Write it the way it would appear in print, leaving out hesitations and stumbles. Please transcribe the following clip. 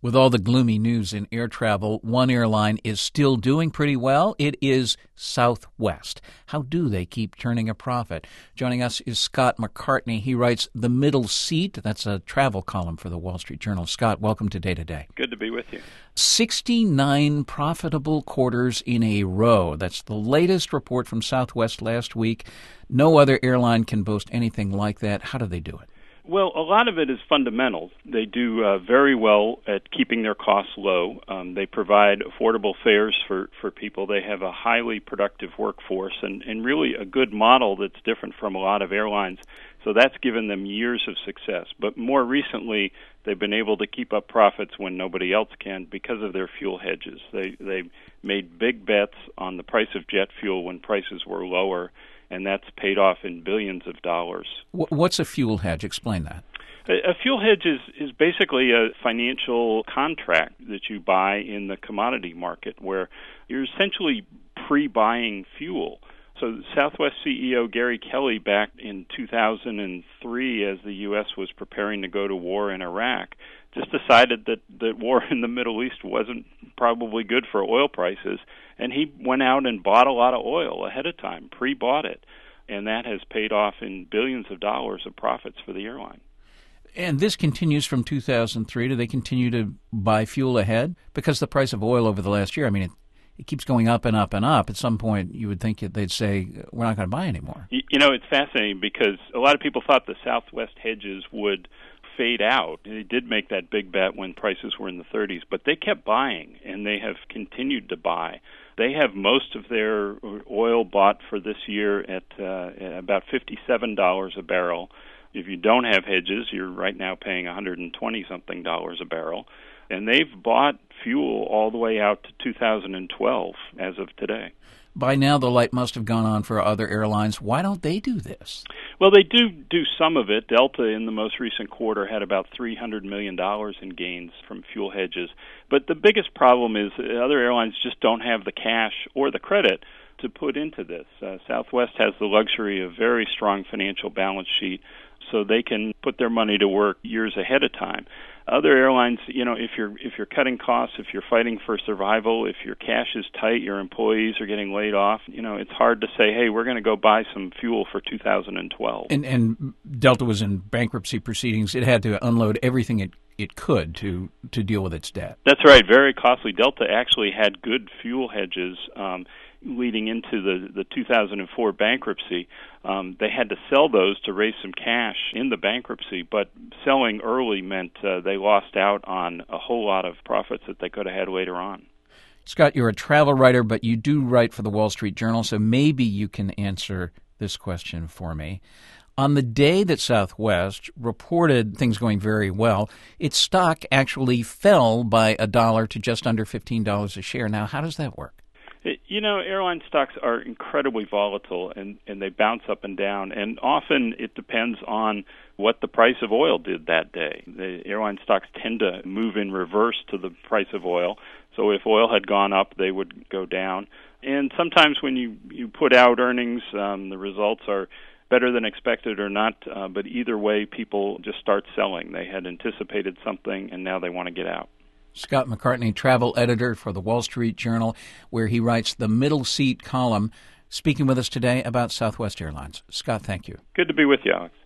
With all the gloomy news in air travel, one airline is still doing pretty well. It is Southwest. How do they keep turning a profit? Joining us is Scott McCartney. He writes The Middle Seat. That's a travel column for the Wall Street Journal. Scott, welcome to Day to Day. Good to be with you. 69 profitable quarters in a row. That's the latest report from Southwest last week. No other airline can boast anything like that. How do they do it? Well, a lot of it is fundamentals. They do very well at keeping their costs low. They provide affordable fares for people. They have a highly productive workforce and really a good model that's different from a lot of airlines. So that's given them years of success. But more recently, they've been able to keep up profits when nobody else can because of their fuel hedges. They made big bets on the price of jet fuel when prices were lower, and that's paid off in billions of dollars. What's a fuel hedge? Explain that. A fuel hedge is basically a financial contract that you buy in the commodity market where you're essentially pre-buying fuel. So Southwest CEO Gary Kelly, back in 2003, as the U.S. was preparing to go to war in Iraq, just decided that war in the Middle East wasn't probably good for oil prices, and he went out and bought a lot of oil ahead of time, pre-bought it, and that has paid off in billions of dollars of profits for the airline. And this continues from 2003. Do they continue to buy fuel ahead? Because the price of oil over the last year, it keeps going up and up and up. At some point, you would think they'd say, we're not going to buy anymore. You know, it's fascinating because a lot of people thought the Southwest hedges would fade out. They did make that big bet when prices were in the 30s, but they kept buying, and they have continued to buy. They have most of their oil bought for this year at about $57 a barrel. If you don't have hedges, you're right now paying $120-something a barrel. And they've bought fuel all the way out to 2012 as of today. By now, the light must have gone on for other airlines. Why don't they do this? Well, they do some of it. Delta, in the most recent quarter, had about $300 million in gains from fuel hedges. But the biggest problem is other airlines just don't have the cash or the credit to put into this. Southwest has the luxury of a very strong financial balance sheet, so they can put their money to work years ahead of time. Other airlines, if you're cutting costs, if you're fighting for survival, if your cash is tight, your employees are getting laid off, it's hard to say, hey, we're going to go buy some fuel for 2012. And Delta was in bankruptcy proceedings. It had to unload everything it could to deal with its debt. That's right, very costly. Delta actually had good fuel hedges leading into the 2004 bankruptcy. They had to sell those to raise some cash in the bankruptcy, but selling early meant they lost out on a whole lot of profits that they could have had later on. Scott, you're a travel writer, but you do write for the Wall Street Journal, so maybe you can answer this question for me. On the day that Southwest reported things going very well, its stock actually fell by $1 to just under $15 a share. Now, how does that work? Airline stocks are incredibly volatile, and they bounce up and down, and often it depends on what the price of oil did that day. The airline stocks tend to move in reverse to the price of oil, so if oil had gone up, they would go down. And sometimes when you put out earnings, the results are better than expected or not, but either way, people just start selling. They had anticipated something, and now they want to get out. Scott McCartney, travel editor for the Wall Street Journal, where he writes the Middle Seat column, speaking with us today about Southwest Airlines. Scott, thank you. Good to be with you, Alex.